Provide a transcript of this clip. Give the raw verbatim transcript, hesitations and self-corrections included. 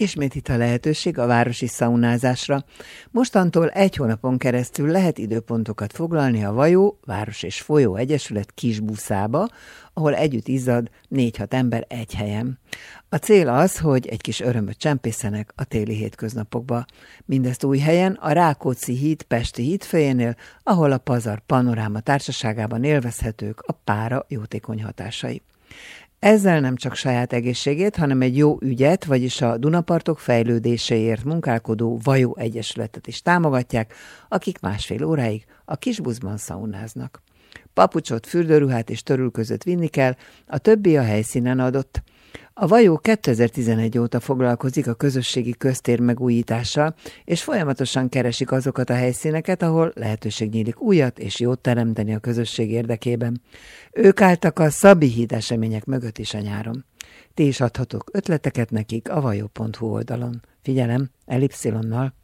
Ismét itt a lehetőség a városi szaunázásra. Mostantól egy hónapon keresztül lehet időpontokat foglalni a Vajó Város és Folyó Egyesület kis buszába, ahol együtt izzad négy-hat ember egy helyen. A cél az, hogy egy kis örömöt csempészenek a téli hétköznapokba. Mindezt új helyen, a Rákóczi híd Pesti hídfőjénél, ahol a Pazar Panoráma társaságában élvezhetők a pára jótékony hatásai. Ezzel nem csak saját egészségét, hanem egy jó ügyet, vagyis a Dunapartok fejlődéséért munkálkodó Vajó Egyesületet is támogatják, akik másfél óráig a kisbuszban szaunáznak. Papucsot, fürdőruhát és törülközöt vinni kell, a többi a helyszínen adott. A Vajó kétezer-tizenegy óta foglalkozik a közösségi köztér megújítással, és folyamatosan keresik azokat a helyszíneket, ahol lehetőség nyílik újat és jót teremteni a közösség érdekében. Ők álltak a Szabi híd események mögött is a nyáron. Ti is adhatok ötleteket nekik a vajó pont hu oldalon. Figyelem, ellipszilonnal.